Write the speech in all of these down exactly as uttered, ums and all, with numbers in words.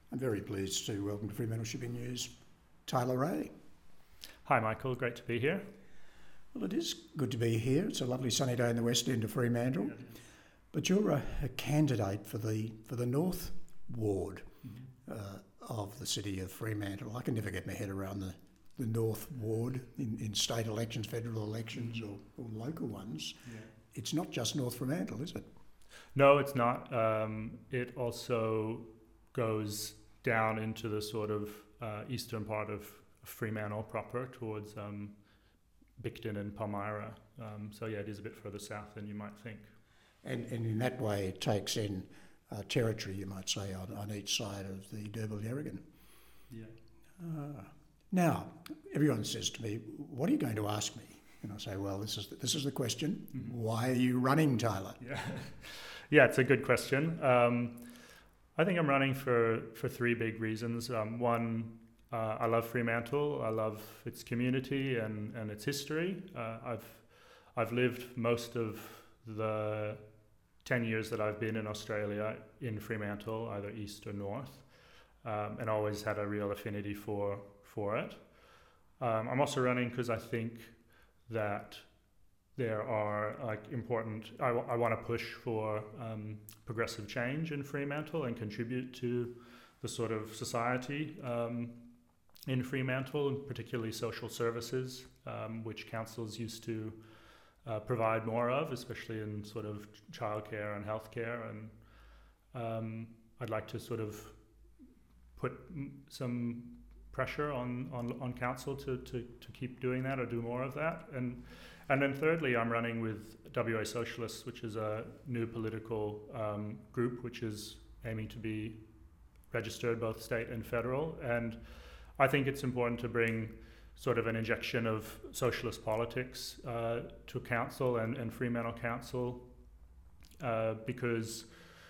I'm very pleased to welcome to Fremantle Shipping News Taylor Ray. Hi Michael, great to be here. Well, it is good to be here. It's a lovely sunny day in the west end of Fremantle, but you're a, a candidate for the for the North Ward mm-hmm. uh, of the city of Fremantle. I can never get my head around the, the North Ward in, in state elections, federal elections or, or local ones. Yeah. It's not just North Fremantle, is it? No, it's not. Um, it also goes down into the sort of uh, eastern part of Fremantle proper towards um, Bicton and Palmyra. Um, so yeah, it is a bit further south than you might think. And, and in that way it takes in uh, territory, you might say, on, on each side of the Derby-Yarragon. Yeah. Uh, now, everyone says to me, what are you going to ask me? And I say, well, this is the, this is the question. Mm-hmm. Why are you running, Taylor? Yeah, yeah, it's a good question. Um, I think I'm running for, for three big reasons. Um, one, uh, I love Fremantle. I love its community and, and its history. Uh, I've I've lived most of the ten years that I've been in Australia in Fremantle, either east or north, um, and always had a real affinity for for it. Um, I'm also running because I think that there are like important, I, w- I want to push for um, progressive change in Fremantle and contribute to the sort of society um, in Fremantle, and particularly social services, um, which councils used to uh, provide more of, especially in sort of childcare and healthcare. And um, I'd like to sort of put m- some pressure on, on, on council to, to, to keep doing that or do more of that. And And then thirdly, I'm running with W A Socialists, which is a new political um, group which is aiming to be registered both state and federal. And I think it's important to bring sort of an injection of socialist politics uh, to council and, and Fremantle Council uh, because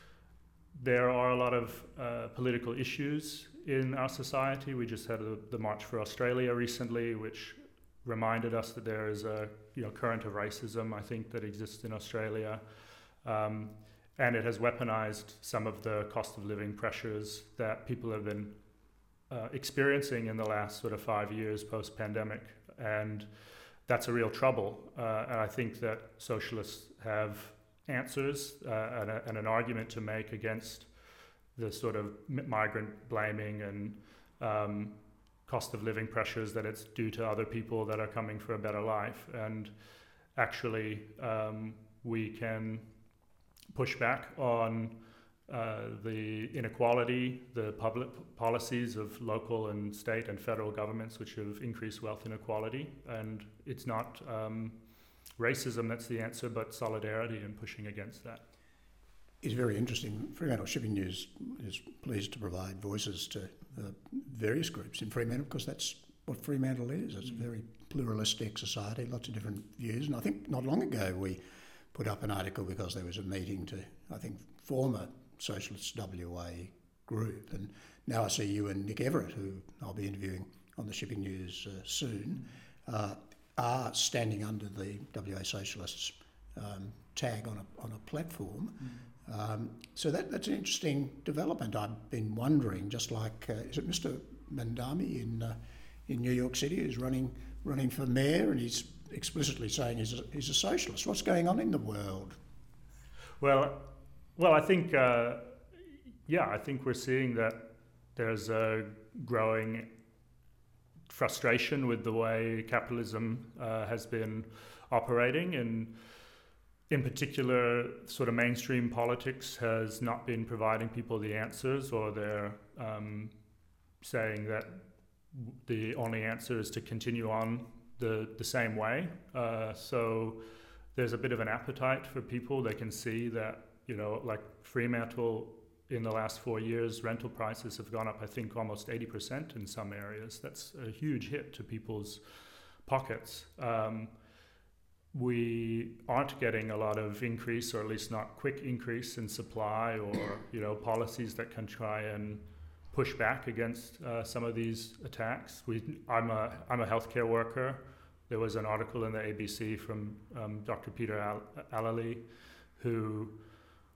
there are a lot of uh, political issues in our society. We just had a, the March for Australia recently, which reminded us that there is a you know current of racism, I think, that exists in Australia, um, and it has weaponized some of the cost of living pressures that people have been uh, experiencing in the last sort of five years post-pandemic, and that's a real trouble. Uh, and I think that socialists have answers uh, and, a, and an argument to make against the sort of migrant blaming and um, cost of living pressures that it's due to other people that are coming for a better life. And actually um, we can push back on uh, the inequality, the public policies of local and state and federal governments which have increased wealth inequality. And it's not um, racism that's the answer, but solidarity and pushing against that. It's very interesting. Fremantle Shipping News is pleased to provide voices to uh, various groups in Fremantle because that's what Fremantle is. It's mm. a very pluralistic society, lots of different views. And I think not long ago we put up an article because there was a meeting to, I think, form a Socialist W A group. And now I see you and Nick Everett, who I'll be interviewing on the Shipping News uh, soon, uh, are standing under the W A Socialists um, tag on a on a platform. Mm. Um, so that, that's an interesting development. I've been wondering, just like, uh, is it Mister Mandami in uh, in New York City who's running running for mayor, and he's explicitly saying he's a, he's a socialist. What's going on in the world? Well, well, I think, uh, yeah, I think we're seeing that there's a growing frustration with the way capitalism uh, has been operating, and in particular, sort of mainstream politics has not been providing people the answers, or they're um, saying that the only answer is to continue on the, the same way. Uh, so there's a bit of an appetite for people. They can see that, you know, like Fremantle in the last four years, rental prices have gone up, I think, almost eighty percent in some areas. That's a huge hit to people's pockets. Um, we aren't getting a lot of increase, or at least not quick increase in supply, or you know policies that can try and push back against uh, some of these attacks. We, I'm a I'm a healthcare worker. There was an article in the A B C from um, Doctor Peter Al- Allally, who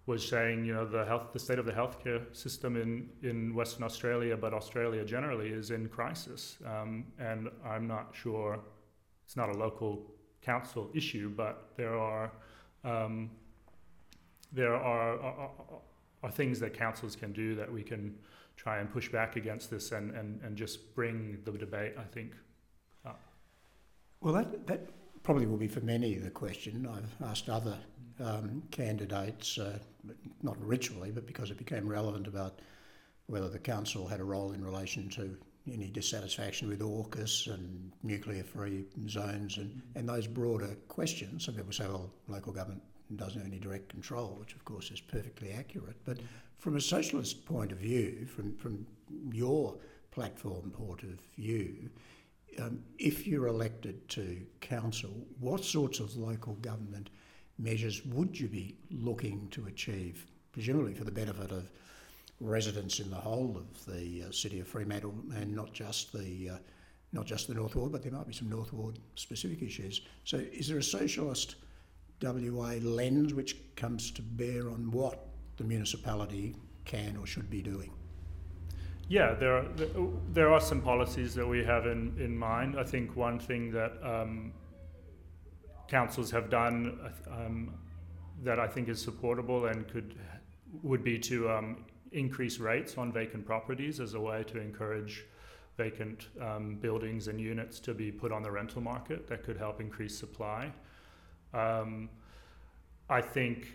was saying, you know, the health, the state of the healthcare system in, in Western Australia, but Australia generally, is in crisis. Um, and I'm not sure, it's not a local council issue, but there are um, there are, are are things that councils can do that we can try and push back against this and, and, and just bring the debate, I think, up. Well, that that probably will be for many the question. I've asked other um, candidates, uh, not ritually, but because it became relevant, about whether the council had a role in relation to any dissatisfaction with AUKUS and nuclear-free zones and, and those broader questions. Some people say, well, local government doesn't have any direct control, which of course is perfectly accurate. But from a socialist point of view, from, from your platform point of view, um, if you're elected to council, what sorts of local government measures would you be looking to achieve, presumably for the benefit of residents in the whole of the uh, city of Fremantle, and not just the uh, not just the North Ward, but there might be some North Ward specific issues. So is there a socialist W A lens which comes to bear on what the municipality can or should be doing? Yeah, there are, there are some policies that we have in, in mind. I think one thing that um, councils have done um, that I think is supportable and could would be to um, increase rates on vacant properties as a way to encourage vacant um, buildings and units to be put on the rental market. That could help increase supply. Um, I think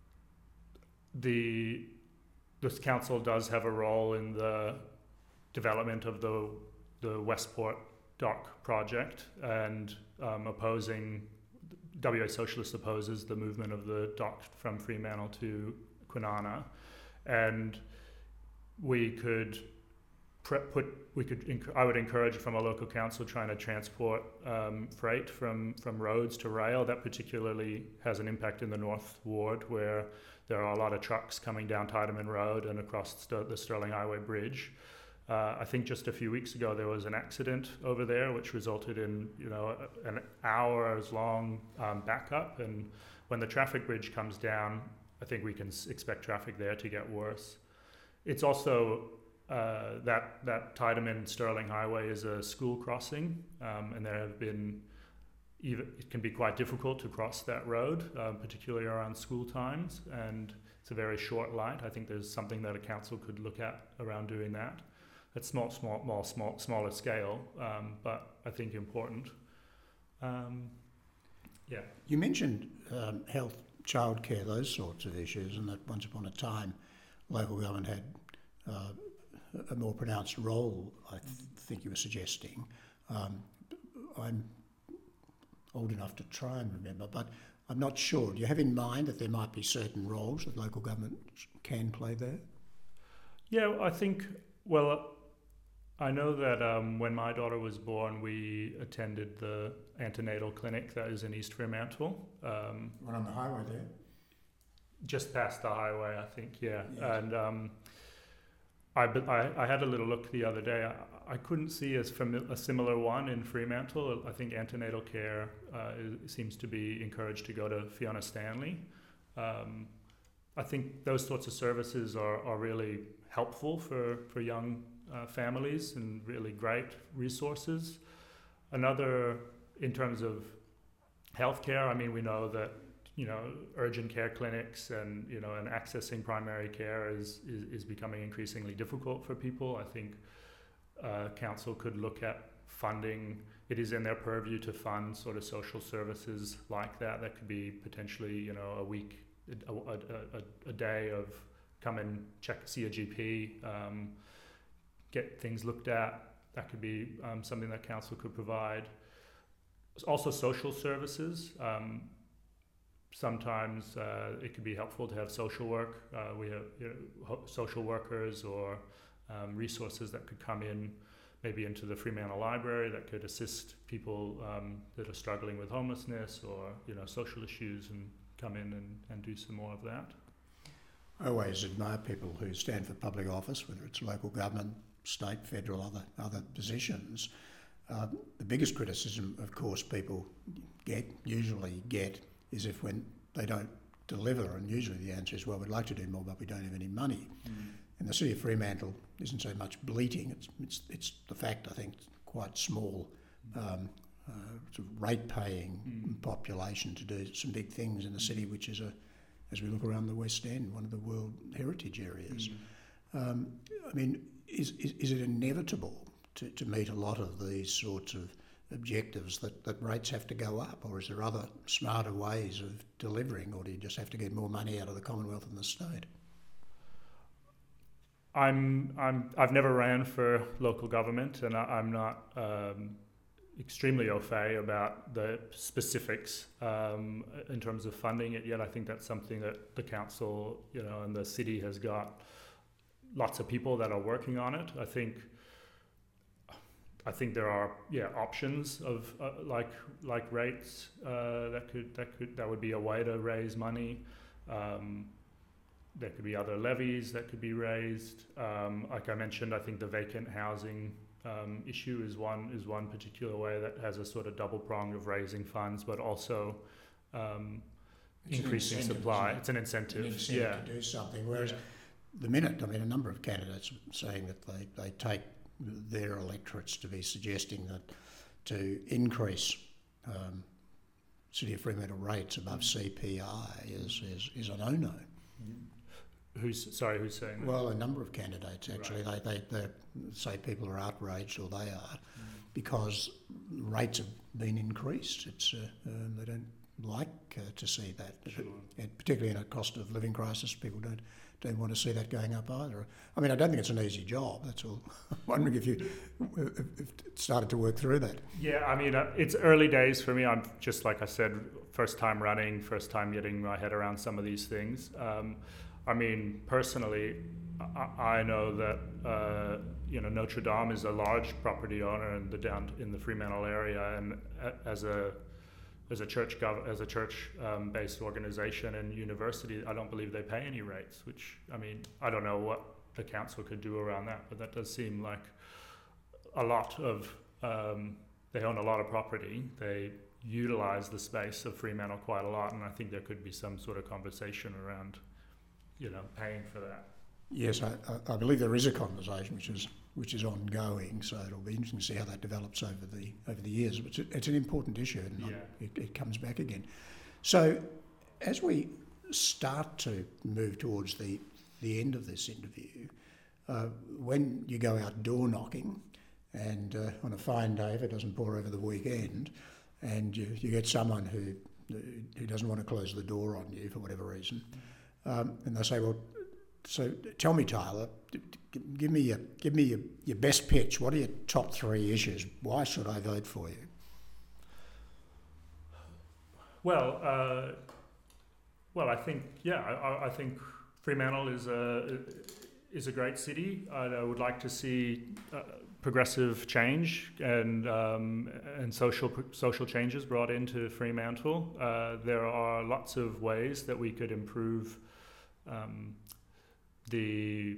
the this council does have a role in the development of the the Westport Dock project, and um, opposing W A Socialist opposes the movement of the dock from Fremantle to Kwinana. And we could pre- put, we could, enc- I would encourage from a local council trying to transport um, freight from, from roads to rail. That particularly has an impact in the North Ward, where there are a lot of trucks coming down Tydeman Road and across St- the Stirling Highway Bridge. Uh, I think just a few weeks ago there was an accident over there, which resulted in, you know, an hours long um, backup. And when the traffic bridge comes down, I think we can s- expect traffic there to get worse. It's also uh, that that Tydeman Stirling Highway is a school crossing, um, and there have been even it can be quite difficult to cross that road, um, particularly around school times. And it's a very short light. I think there's something that a council could look at around doing that. It's small, small, more small, smaller scale, um, but I think important. Um, yeah. You mentioned um, health, childcare, those sorts of issues, and that once upon a time local government had uh, a more pronounced role, I th- think you were suggesting. Um, I'm old enough to try and remember, but I'm not sure. Do you have in mind that there might be certain roles that local government can play there? Yeah, I think, well, I know that um, when my daughter was born, we attended the antenatal clinic that is in East Fremantle. Um, Right on the highway there? Just past the highway, I think, yeah. Yes. And um, I, I, I had a little look the other day. I, I couldn't see as fami- a similar one in Fremantle. I think antenatal care uh, is, seems to be encouraged to go to Fiona Stanley. Um, I think those sorts of services are, are really helpful for, for young uh, families and really great resources. Another, in terms of healthcare, I mean, we know that, you know, urgent care clinics and, you know, and accessing primary care is, is, is becoming increasingly difficult for people. I think uh, council could look at funding. It is in their purview to fund sort of social services like that. That could be potentially, you know, a week, a, a, a, a day of come and check, see a G P, um, get things looked at. That could be um, something that council could provide. Also social services. Um, Sometimes uh, it could be helpful to have social work. Uh, we have, you know, ho- social workers or um, resources that could come in, maybe into the Fremantle Library, that could assist people um, that are struggling with homelessness or, you know, social issues, and come in and, and do some more of that. I always admire people who stand for public office, whether it's local government, state, federal, other other positions. Uh, the biggest criticism, of course, people get usually get is if when they don't deliver? And usually the answer is, well, we'd like to do more, but we don't have any money. Mm. And the city of Fremantle isn't so much bleating, it's it's, it's the fact, I think, quite small um, uh, sort of rate-paying Mm. population to do some big things in the city, which is, a, as we look around the West End, one of the World Heritage areas. Mm. Um, I mean, is, is, is it inevitable to, to meet a lot of these sorts of objectives that, that rates have to go up, or is there other smarter ways of delivering, or do you just have to get more money out of the Commonwealth and the state? I'm I'm I've never ran for local government, and I, I'm not um, extremely au fait about the specifics um, in terms of funding it yet. I think that's something that the council, you know, and the city has got lots of people that are working on it. I think I think there are yeah options of uh, like like rates uh, that could that could that would be a way to raise money. Um, There could be other levies that could be raised. Um, like I mentioned, I think the vacant housing um, issue is one is one particular way that has a sort of double prong of raising funds, but also um, increasing supply. It? It's an incentive. An incentive yeah. to do something. Whereas yeah. the minute, I mean, a number of candidates are saying that they, they take their electorates to be suggesting that to increase um, City of Fremantle rates above C P I is, is, is a no-no. Mm. Who's sorry? Who's saying that? Well, a number of candidates actually. Right. They, they they say people are outraged, or they are, Mm. because rates have been increased. It's uh, um, they don't like uh, to see that, Sure. and particularly in a cost of living crisis. People don't don't want to see that going up either. I mean, I don't think it's an easy job. That's all. I'm wondering if you if it started to work through that. Yeah, I mean, uh, it's early days for me. I'm just like I said, first time running, first time getting my head around some of these things. Um, I mean, personally, I, I know that uh, you know Notre Dame is a large property owner in the down in the Fremantle area, and as a as a church gov- as a church um, based organization and university, I don't believe they pay any rates. Which I mean, I don't know what the council could do around that, but that does seem like a lot of. Um, they own a lot of property. They utilize the space of Fremantle quite a lot, and I think there could be some sort of conversation around. You know, paying for that. Yes, I, I believe there is a conversation which is which is ongoing. So it'll be interesting to see how that develops over the over the years. But it's, it's an important issue, and Yeah. it, it comes back again. So as we start to move towards the the end of this interview, uh, when you go out door knocking, and uh, on a fine day, if it doesn't pour over the weekend, and you, you get someone who who doesn't want to close the door on you for whatever reason. Um, and they say, well, so tell me, Tyler, give me your give me your, your best pitch. What are your top three issues? Why should I vote for you? Well, uh, well, I think yeah, I, I think Fremantle is a is a great city. I would like to see uh, progressive change and um, and social social changes brought into Fremantle. Uh, there are lots of ways that we could improve. Um, the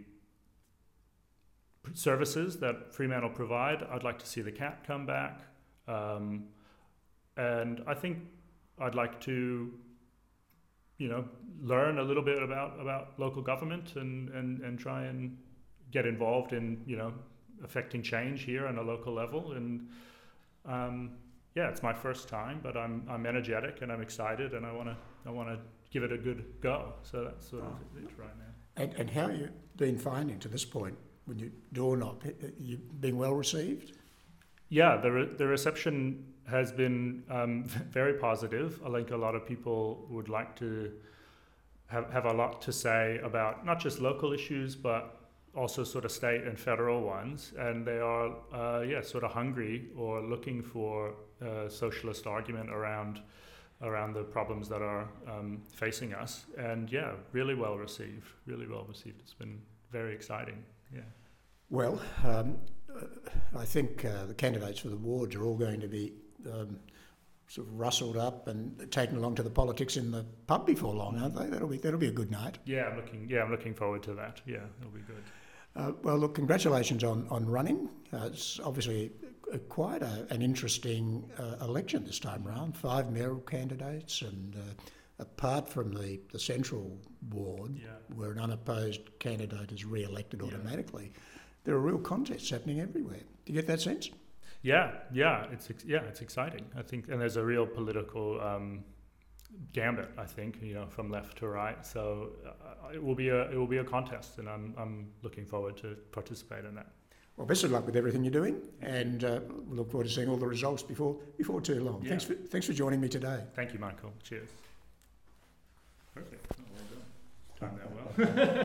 services that Fremantle provide. I'd like to see the C A T come back, um, and I think I'd like to, you know, learn a little bit about, about local government and, and, and try and get involved in, you know, affecting change here on a local level. And um, yeah, it's my first time, but I'm I'm energetic and I'm excited, and I want to I want to give it a good go. So that's sort of it right now. And, and how have you been finding to this point when you door knock? You being well received? Yeah, the re- the reception has been um, very positive. I think a lot of people would like to have have a lot to say about not just local issues, but also sort of state and federal ones, and they are uh, yeah sort of hungry or looking for a socialist argument around around the problems that are um, facing us. And yeah, really well received, really well received. It's been very exciting. Yeah. Well, um, I think uh, the candidates for the wards are all going to be um, sort of rustled up and taken along to the politics in the pub before long, aren't they? That'll be that'll be a good night. Yeah, I'm looking. Yeah, I'm looking forward to that. Yeah, it'll be good. Uh, well, look, congratulations on on running. Uh, it's obviously a, quite a, an interesting uh, election this time round. Five mayoral candidates and uh, apart from the, the central ward, Yeah. where an unopposed candidate is re-elected Yeah. automatically, there are real contests happening everywhere. Do you get that sense? Yeah, yeah, it's ex- yeah, it's exciting. I think, and there's a real political um, gambit. I think, you know, from left to right. So uh, it will be a it will be a contest, and I'm I'm looking forward to participate in that. Well, best of luck with everything you're doing, and uh, we look forward to seeing all the results before before too long. Yeah. Thanks for thanks for joining me today. Thank you, Michael. Cheers. Perfect. Oh, well done. Timed that well.